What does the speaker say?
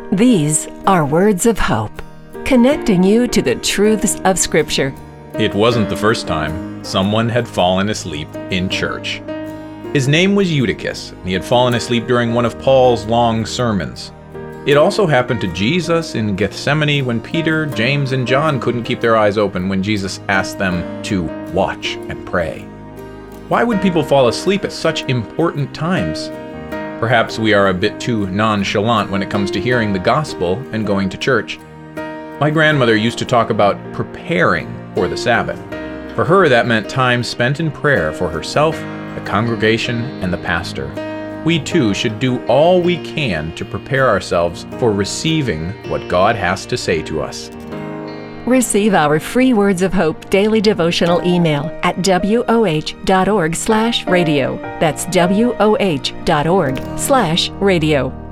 These are words of hope, connecting you to the truths of Scripture. It wasn't the first time someone had fallen asleep in church. His name was Eutychus, and he had fallen asleep during one of Paul's long sermons. It also happened to Jesus in Gethsemane when Peter, James, and John couldn't keep their eyes open when Jesus asked them to watch and pray. Why would people fall asleep at such important times? Perhaps we are a bit too nonchalant when it comes to hearing the gospel and going to church. My grandmother used to talk about preparing for the Sabbath. For her, that meant time spent in prayer for herself, the congregation, and the pastor. We too should do all we can to prepare ourselves for receiving what God has to say to us. Receive our free Words of Hope daily devotional email at woh.org/radio. That's woh.org/radio.